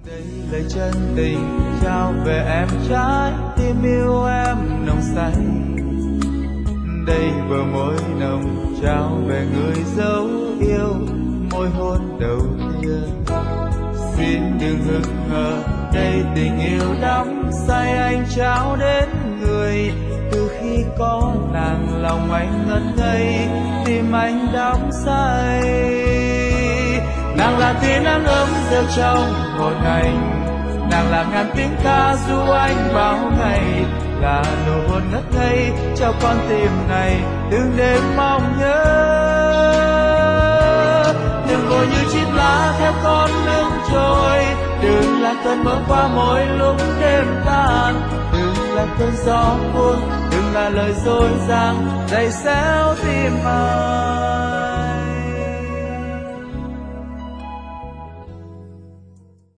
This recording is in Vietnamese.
Đây lời chân tình trao về em, trái tim yêu em nồng say. Đây bờ môi nồng trao về người dấu yêu, môi hôn đầu tiên. Xin đừng hững hờ, đây tình yêu đắm say anh trao đến người. Từ khi có nàng lòng anh ngất ngây, tim anh đắm say. Nàng là tia nắng ấm rơi trong một ngày, nàng là ngàn tiếng ca ru anh bao ngày, là nụ hôn ngất ngây cho con tim này từng đêm mong nhớ. Đừng vội như chim lá theo con nước trôi, đừng là cơn mơ qua mỗi lúc đêm tan, đừng là cơn gió buồn, đừng là lời dối dàng đầy xéo tim anh.